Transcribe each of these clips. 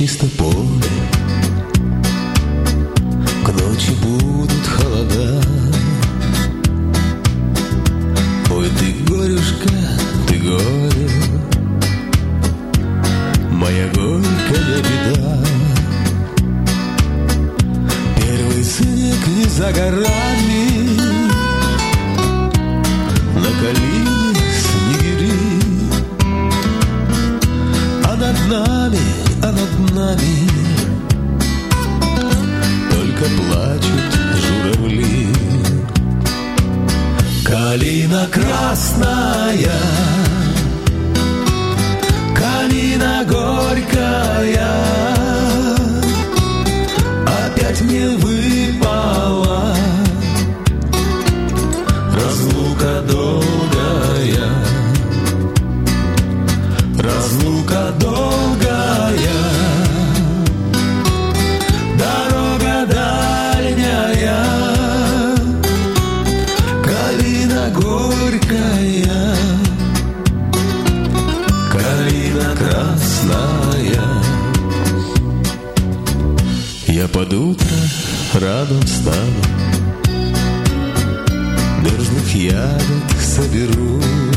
чисто поле, к ночи будут холода. Ой, ты горюшка, ты горе, моя горькая беда. Первый снег не за горами, на калине снегири, а над нами только плачут журавли. Калина красная, калина горькая, опять мне выпала разлука долгая, разлука долгая, дорога дальняя, калина горькая, калина красная. Я под утро рядом стану, мерзлых ягод соберу,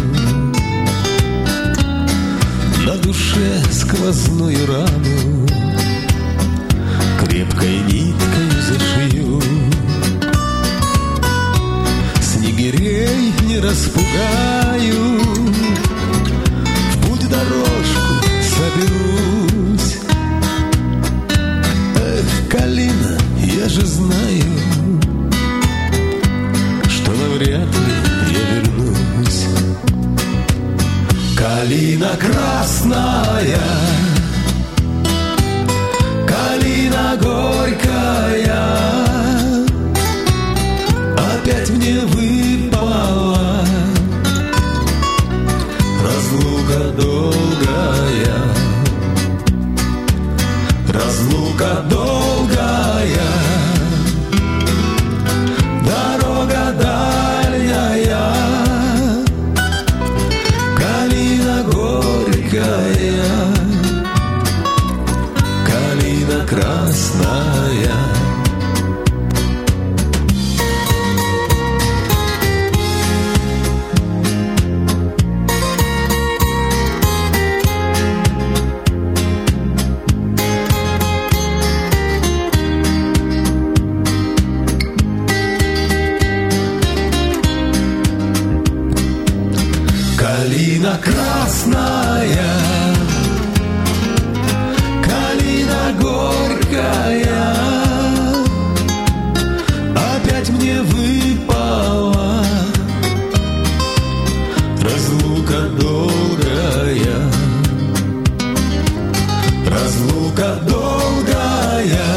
на душе сквозную рану крепкой ниткой зашью. Снегирей не распугаю, в путь дорожку соберусь. Эх, калина, я же знаю, что навряд ли я вернусь. Калина красная, калина горькая, опять мне выпала разлука долгая, разлука долгая, дорога дальняя, калина горькая, калина красная. Калина красная, калина горькая, опять мне выпала разлука долгая, разлука долгая,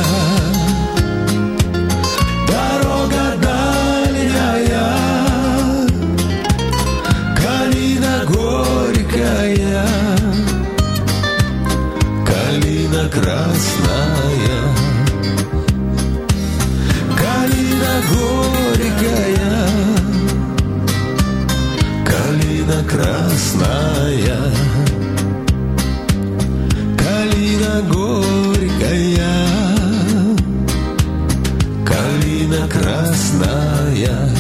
дорога дальняя, калина горькая, калина красная, калина горькая, калина красная, калина горькая, калина красная.